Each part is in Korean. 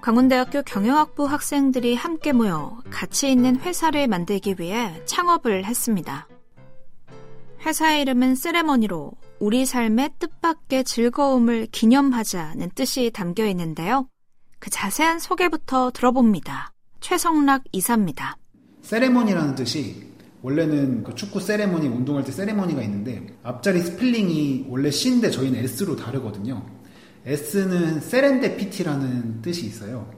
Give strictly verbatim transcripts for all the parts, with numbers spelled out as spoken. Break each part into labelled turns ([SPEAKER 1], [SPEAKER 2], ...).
[SPEAKER 1] 광운대학교 경영학부 학생들이 함께 모여 가치 있는 회사를 만들기 위해 창업을 했습니다. 회사의 이름은 세레머니로 우리 삶의 뜻밖의 즐거움을 기념하자는 뜻이 담겨 있는데요. 그 자세한 소개부터 들어봅니다. 최성락 이사입니다.
[SPEAKER 2] 세레머니라는 뜻이 원래는 그 축구 세레머니, 운동할 때 세레머니가 있는데 앞자리 스펠링이 원래 C인데 저희는 S로 다르거든요. S는 세렌데피티라는 뜻이 있어요.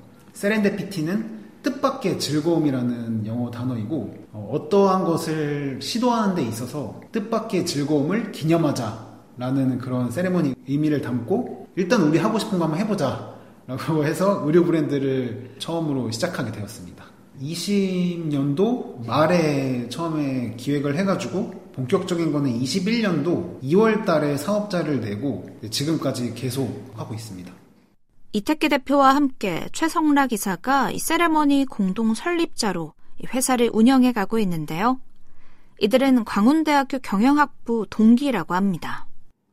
[SPEAKER 2] 세렌데피티는 뜻밖의 즐거움이라는 영어 단어이고 어, 어떠한 것을 시도하는 데 있어서 뜻밖의 즐거움을 기념하자라는 그런 세레머니 의미를 담고 일단 우리 하고 싶은 거 한번 해보자 라고 해서 의류 브랜드를 처음으로 시작하게 되었습니다. 이십 년도 말에 처음에 기획을 해가지고 본격적인 거는 이십일 년도 이월 달에 사업자를 내고 지금까지 계속 하고 있습니다.
[SPEAKER 1] 이택기 대표와 함께 최성락 이사가 이 세레머니 공동 설립자로 이 회사를 운영해 가고 있는데요. 이들은 광운대학교 경영학부 동기라고 합니다.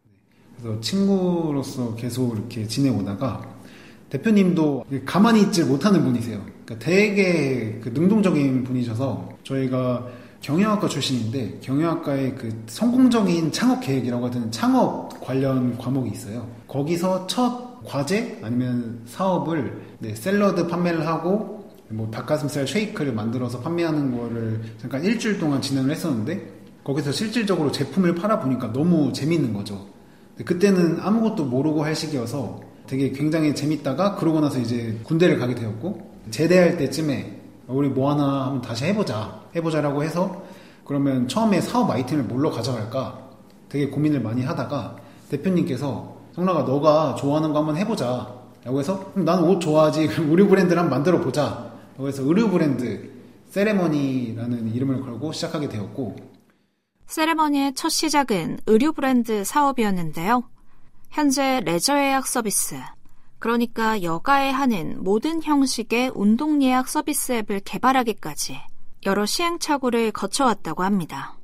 [SPEAKER 2] 그래서 친구로서 계속 이렇게 지내오다가 대표님도 가만히 있질 못하는 분이세요. 그러니까 되게 그 능동적인 분이셔서 저희가 경영학과 출신인데 경영학과의 그 성공적인 창업 계획이라고 하는 창업 관련 과목이 있어요. 거기서 첫 과제 아니면 사업을 네, 샐러드 판매를 하고 뭐 닭가슴살 쉐이크를 만들어서 판매하는 거를 잠깐 일주일 동안 진행을 했었는데 거기서 실질적으로 제품을 팔아보니까 너무 재밌는 거죠. 그때는 아무것도 모르고 할 시기여서 되게 굉장히 재밌다가 그러고 나서 이제 군대를 가게 되었고 제대할 때쯤에 우리 뭐 하나 한번 다시 해보자 해보자라고 해서 그러면 처음에 사업 아이템을 뭘로 가져갈까 되게 고민을 많이 하다가 대표님께서 성락아 너가 좋아하는 거 한번 해보자 라고 해서 그럼 나는 옷 좋아하지 의류 브랜드를 한번 만들어 보자 라고 해서 의류 브랜드 세레머니라는 이름을 걸고 시작하게 되었고
[SPEAKER 1] 세레머니의 첫 시작은 의류 브랜드 사업이었는데요. 현재 레저 예약 서비스, 그러니까 여가에 하는 모든 형식의 운동 예약 서비스 앱을 개발하기까지 여러 시행착오를 거쳐왔다고 합니다.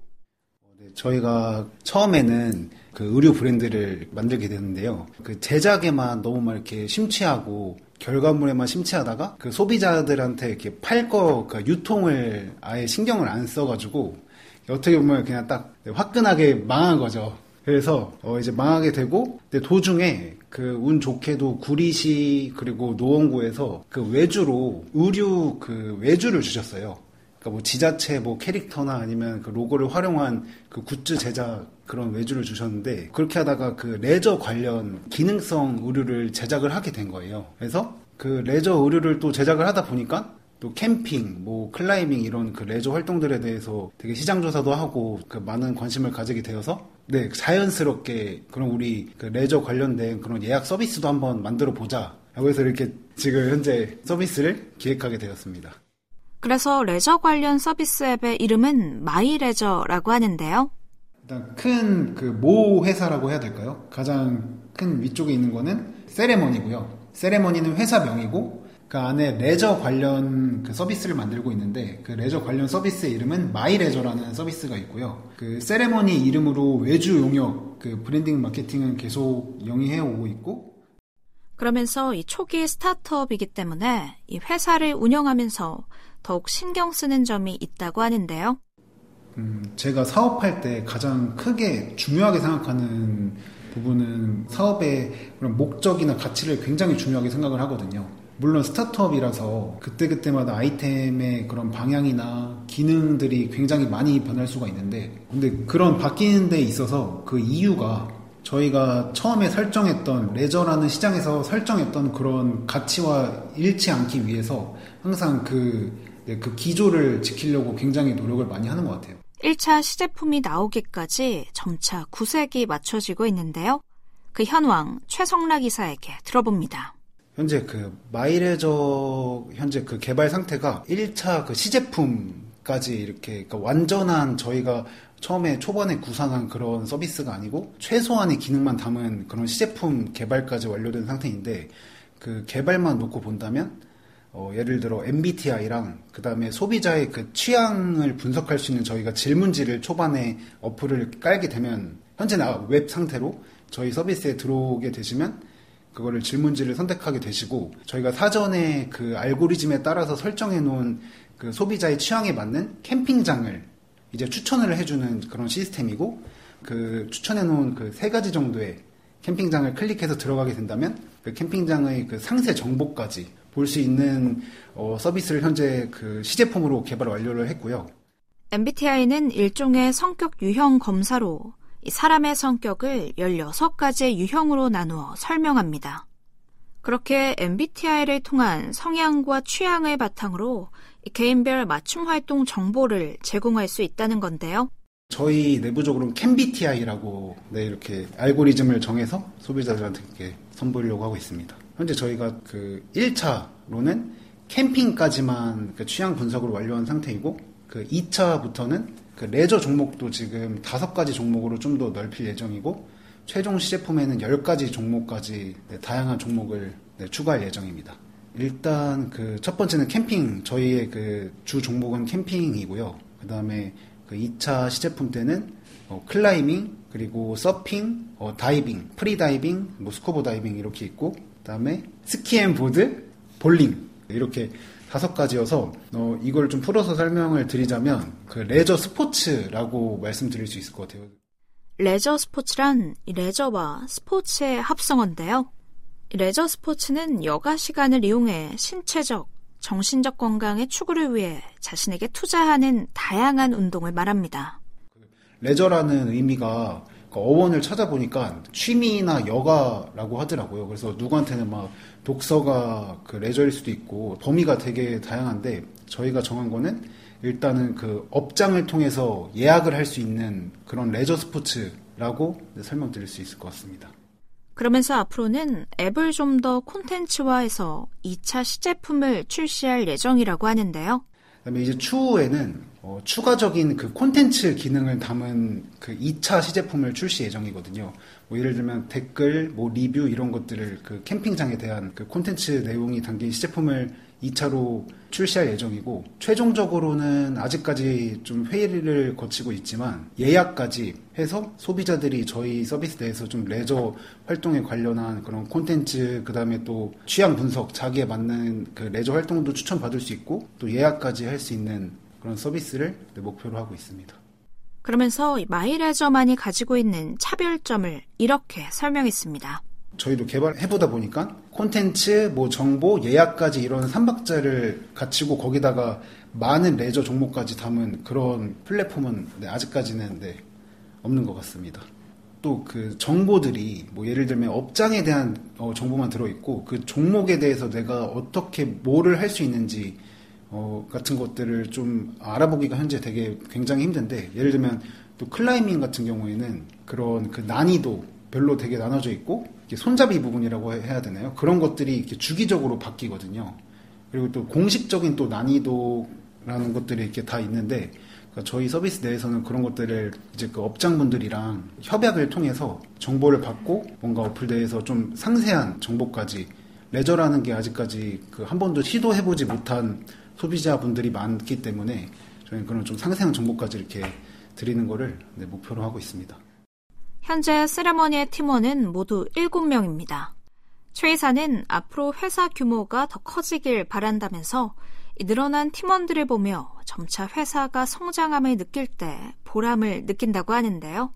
[SPEAKER 2] 저희가 처음에는 그 의류 브랜드를 만들게 되는데요. 그 제작에만 너무 막 이렇게 심취하고 결과물에만 심취하다가 그 소비자들한테 이렇게 팔 거 그 유통을 아예 신경을 안 써가지고 어떻게 보면 그냥 딱 화끈하게 망한 거죠. 그래서 어 이제 망하게 되고 근데 도중에 그 운 좋게도 구리시 그리고 노원구에서 그 외주로 의류 그 외주를 주셨어요. 그러니까 뭐 지자체 뭐 캐릭터나 아니면 그 로고를 활용한 그 굿즈 제작 그런 외주를 주셨는데 그렇게 하다가 그 레저 관련 기능성 의류를 제작을 하게 된 거예요. 그래서 그 레저 의류를 또 제작을 하다 보니까 또 캠핑, 뭐 클라이밍 이런 그 레저 활동들에 대해서 되게 시장 조사도 하고 그 많은 관심을 가지게 되어서 네 자연스럽게 그런 우리 그 레저 관련된 그런 예약 서비스도 한번 만들어 보자. 라고 해서 이렇게 지금 현재 서비스를 기획하게 되었습니다.
[SPEAKER 1] 그래서 레저 관련 서비스 앱의 이름은 마이레저라고 하는데요.
[SPEAKER 2] 일단 큰 그 모 회사라고 해야 될까요? 가장 큰 위쪽에 있는 거는 세레머니고요. 세레머니는 회사명이고 그 안에 레저 관련 그 서비스를 만들고 있는데 그 레저 관련 서비스의 이름은 마이레저라는 서비스가 있고요. 그 세레머니 이름으로 외주 용역 그 브랜딩 마케팅은 계속 영위해 오고 있고
[SPEAKER 1] 그러면서 이 초기 스타트업이기 때문에 이 회사를 운영하면서 더욱 신경 쓰는 점이 있다고 하는데요.
[SPEAKER 2] 음, 제가 사업할 때 가장 크게 중요하게 생각하는 부분은 사업의 그런 목적이나 가치를 굉장히 중요하게 생각을 하거든요. 물론 스타트업이라서 그때그때마다 아이템의 그런 방향이나 기능들이 굉장히 많이 변할 수가 있는데 근데 그런 바뀌는 데 있어서 그 이유가 저희가 처음에 설정했던 레저라는 시장에서 설정했던 그런 가치와 잃지 않기 위해서 항상 그, 네, 그 기조를 지키려고 굉장히 노력을 많이 하는 것 같아요.
[SPEAKER 1] 일 차 시제품이 나오기까지 점차 구색이 맞춰지고 있는데요. 그 현황 최성락 이사에게 들어봅니다.
[SPEAKER 2] 현재 그 마이레저 현재 그 개발 상태가 일 차 그 시제품까지 이렇게 그러니까 완전한 저희가 처음에 초반에 구상한 그런 서비스가 아니고 최소한의 기능만 담은 그런 시제품 개발까지 완료된 상태인데 그 개발만 놓고 본다면 어 예를 들어 엠비티아이랑 그 다음에 소비자의 그 취향을 분석할 수 있는 저희가 질문지를 초반에 어플을 깔게 되면 현재는 웹 상태로 저희 서비스에 들어오게 되시면 그거를 질문지를 선택하게 되시고 저희가 사전에 그 알고리즘에 따라서 설정해 놓은 그 소비자의 취향에 맞는 캠핑장을 이제 추천을 해주는 그런 시스템이고 그 추천해 놓은 그 세 가지 정도의 캠핑장을 클릭해서 들어가게 된다면 그 캠핑장의 그 상세 정보까지 볼 수 있는 어, 서비스를 현재 그 시제품으로 개발 완료를 했고요.
[SPEAKER 1] 엠비티아이는 일종의 성격 유형 검사로 이 사람의 성격을 열여섯 가지의 유형으로 나누어 설명합니다. 그렇게 엠비티아이를 통한 성향과 취향을 바탕으로 개인별 맞춤 활동 정보를 제공할 수 있다는 건데요.
[SPEAKER 2] 저희 내부적으로는 캔비티아이라고 네, 이렇게 알고리즘을 정해서 소비자들한테 이렇게 선보이려고 하고 있습니다. 현재 저희가 그 일 차로는 캠핑까지만 그 취향 분석을 완료한 상태이고 그 이 차부터는 그 레저 종목도 지금 다섯 가지 종목으로 좀 더 넓힐 예정이고 최종 시제품에는 열 가지 종목까지 네, 다양한 종목을 네, 추가할 예정입니다. 일단 그 첫 번째는 캠핑, 저희의 그 주 종목은 캠핑이고요. 그 다음에 그 이 차 시제품 때는 어, 클라이밍, 그리고 서핑, 어, 다이빙, 프리다이빙, 뭐 스쿠버 다이빙 이렇게 있고 그 다음에 스키앤보드, 볼링 이렇게 다섯 가지여서 어, 이걸 좀 풀어서 설명을 드리자면 그 레저 스포츠라고 말씀드릴 수 있을 것 같아요.
[SPEAKER 1] 레저 스포츠란 레저와 스포츠의 합성어인데요. 레저 스포츠는 여가 시간을 이용해 신체적, 정신적 건강의 추구를 위해 자신에게 투자하는 다양한 운동을 말합니다.
[SPEAKER 2] 레저라는 의미가 어원을 찾아보니까 취미나 여가라고 하더라고요. 그래서 누구한테는 막 독서가 그 레저일 수도 있고 범위가 되게 다양한데 저희가 정한 거는 일단은 그 업장을 통해서 예약을 할 수 있는 그런 레저 스포츠라고 설명드릴 수 있을 것 같습니다.
[SPEAKER 1] 그러면서 앞으로는 앱을 좀 더 콘텐츠화해서 이 차 시제품을 출시할 예정이라고 하는데요.
[SPEAKER 2] 그다음에 이제 추후에는 어, 추가적인 그 콘텐츠 기능을 담은 그 이 차 시제품을 출시 예정이거든요. 뭐 예를 들면 댓글, 뭐 리뷰 이런 것들을 그 캠핑장에 대한 그 콘텐츠 내용이 담긴 시제품을 이 차로 출시할 예정이고 최종적으로는 아직까지 좀 회의를 거치고 있지만 예약까지 해서 소비자들이 저희 서비스 내에서 좀 레저 활동에 관련한 그런 콘텐츠 그다음에 또 취향 분석 자기에 맞는 그 레저 활동도 추천받을 수 있고 또 예약까지 할 수 있는 그런 서비스를 목표로 하고 있습니다.
[SPEAKER 1] 그러면서 마이레저만이 가지고 있는 차별점을 이렇게 설명했습니다.
[SPEAKER 2] 저희도 개발해보다 보니까 콘텐츠, 뭐 정보, 예약까지 이런 삼박자를 갖추고 거기다가 많은 레저 종목까지 담은 그런 플랫폼은 네, 아직까지는 네, 없는 것 같습니다. 또 그 정보들이 뭐 예를 들면 업장에 대한 어, 정보만 들어있고 그 종목에 대해서 내가 어떻게 뭐를 할 수 있는지 어, 같은 것들을 좀 알아보기가 현재 되게 굉장히 힘든데 예를 들면 또 클라이밍 같은 경우에는 그런 그 난이도 별로 되게 나눠져 있고 손잡이 부분이라고 해야 되나요? 그런 것들이 이렇게 주기적으로 바뀌거든요. 그리고 또 공식적인 또 난이도라는 것들이 이렇게 다 있는데 그러니까 저희 서비스 내에서는 그런 것들을 이제 그 업장분들이랑 협약을 통해서 정보를 받고 뭔가 어플 내에서 좀 상세한 정보까지 레저라는 게 아직까지 그 한 번도 시도해보지 못한 소비자분들이 많기 때문에 저희는 그런 좀 상세한 정보까지 이렇게 드리는 거를 네, 목표로 하고 있습니다.
[SPEAKER 1] 현재 세레머니의 팀원은 모두 일곱 명입니다. 최 이사는 앞으로 회사 규모가 더 커지길 바란다면서 늘어난 팀원들을 보며 점차 회사가 성장함을 느낄 때 보람을 느낀다고 하는데요.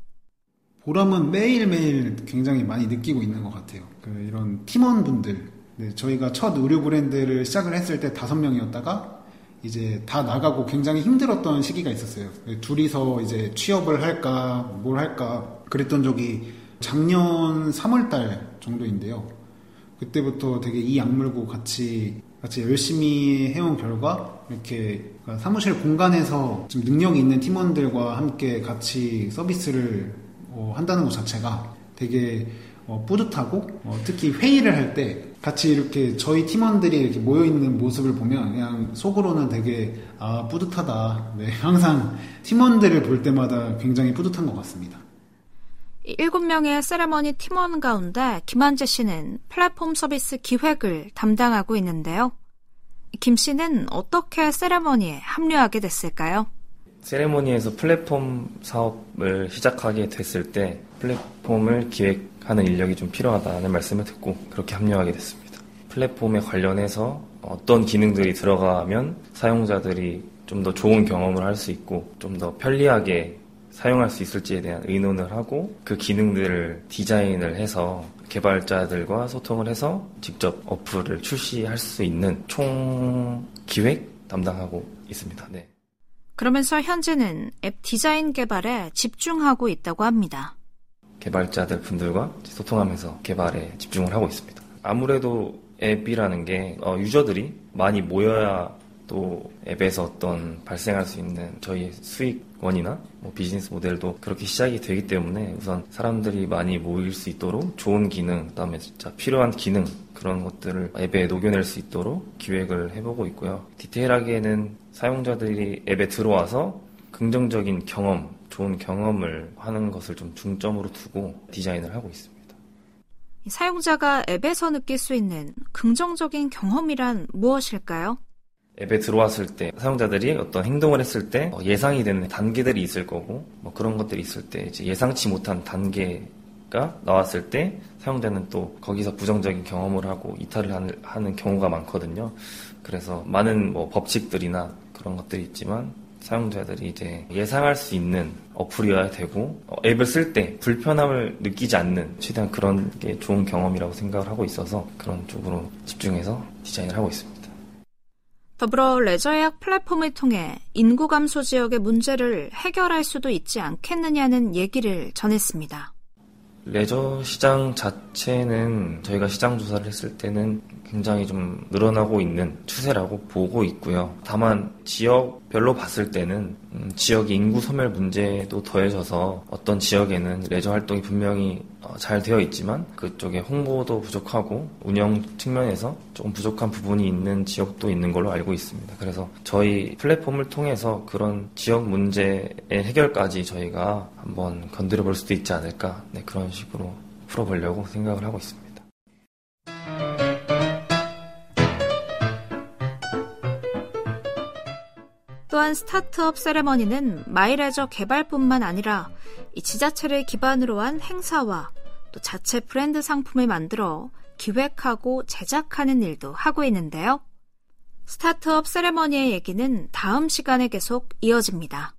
[SPEAKER 2] 보람은 매일매일 굉장히 많이 느끼고 있는 것 같아요. 그 이런 팀원분들, 네, 저희가 첫 의류 브랜드를 시작을 했을 때 다섯 명이었다가 이제 다 나가고 굉장히 힘들었던 시기가 있었어요. 둘이서 이제 취업을 할까, 뭘 할까, 그랬던 적이 작년 삼월 달 정도인데요. 그때부터 되게 이 악물고 같이, 같이 열심히 해온 결과, 이렇게 사무실 공간에서 좀 능력이 있는 팀원들과 함께 같이 서비스를 어, 한다는 것 자체가 되게 어, 뿌듯하고, 어, 특히 회의를 할 때 같이 이렇게 저희 팀원들이 이렇게 모여있는 모습을 보면 그냥 속으로는 되게 아, 뿌듯하다. 네, 항상 팀원들을 볼 때마다 굉장히 뿌듯한 것 같습니다.
[SPEAKER 1] 일곱 명의 세레머니 팀원 가운데 김한재 씨는 플랫폼 서비스 기획을 담당하고 있는데요. 김 씨는 어떻게 세레머니에 합류하게 됐을까요?
[SPEAKER 3] 세레머니에서 플랫폼 사업을 시작하게 됐을 때 플랫폼을 기획 하는 인력이 좀 필요하다는 말씀을 듣고 그렇게 합류하게 됐습니다. 플랫폼에 관련해서 어떤 기능들이 들어가면 사용자들이 좀 더 좋은 경험을 할 수 있고 좀 더 편리하게 사용할 수 있을지에 대한 의논을 하고 그 기능들을 디자인을 해서 개발자들과 소통을 해서 직접 어플을 출시할 수 있는 총 기획 담당하고 있습니다. 네.
[SPEAKER 1] 그러면서 현재는 앱 디자인 개발에 집중하고 있다고 합니다.
[SPEAKER 3] 개발자들 분들과 소통하면서 개발에 집중을 하고 있습니다. 아무래도 앱이라는 게 유저들이 많이 모여야 또 앱에서 어떤 발생할 수 있는 저희 수익원이나 뭐 비즈니스 모델도 그렇게 시작이 되기 때문에 우선 사람들이 많이 모일 수 있도록 좋은 기능, 그다음에 진짜 필요한 기능 그런 것들을 앱에 녹여낼 수 있도록 기획을 해보고 있고요. 디테일하게는 사용자들이 앱에 들어와서 긍정적인 경험, 좋은 경험을 하는 것을 좀 중점으로 두고 디자인을 하고 있습니다.
[SPEAKER 1] 사용자가 앱에서 느낄 수 있는 긍정적인 경험이란 무엇일까요?
[SPEAKER 3] 앱에 들어왔을 때 사용자들이 어떤 행동을 했을 때 예상이 되는 단계들이 있을 거고 뭐 그런 것들이 있을 때 이제 예상치 못한 단계가 나왔을 때 사용자는 또 거기서 부정적인 경험을 하고 이탈을 하는, 하는 경우가 많거든요. 그래서 많은 뭐 법칙들이나 그런 것들이 있지만 사용자들이 이제 예상할 수 있는 어플이어야 되고 앱을 쓸 때 불편함을 느끼지 않는 최대한 그런 게 좋은 경험이라고 생각을 하고 있어서 그런 쪽으로 집중해서 디자인을 하고 있습니다.
[SPEAKER 1] 더불어 레저 예약 플랫폼을 통해 인구 감소 지역의 문제를 해결할 수도 있지 않겠느냐는 얘기를 전했습니다.
[SPEAKER 3] 레저 시장 자체는 저희가 시장 조사를 했을 때는 굉장히 좀 늘어나고 있는 추세라고 보고 있고요. 다만 지역별로 봤을 때는 음, 지역의 인구 소멸 문제도 더해져서 어떤 지역에는 레저 활동이 분명히 어, 잘 되어 있지만 그쪽에 홍보도 부족하고 운영 측면에서 조금 부족한 부분이 있는 지역도 있는 걸로 알고 있습니다. 그래서 저희 플랫폼을 통해서 그런 지역 문제의 해결까지 저희가 한번 건드려 볼 수도 있지 않을까, 네, 그런 식으로 풀어보려고 생각을 하고 있습니다.
[SPEAKER 1] 또한 스타트업 세레머니는 마이레저 개발뿐만 아니라 이 지자체를 기반으로 한 행사와 또 자체 브랜드 상품을 만들어 기획하고 제작하는 일도 하고 있는데요. 스타트업 세레머니의 얘기는 다음 시간에 계속 이어집니다.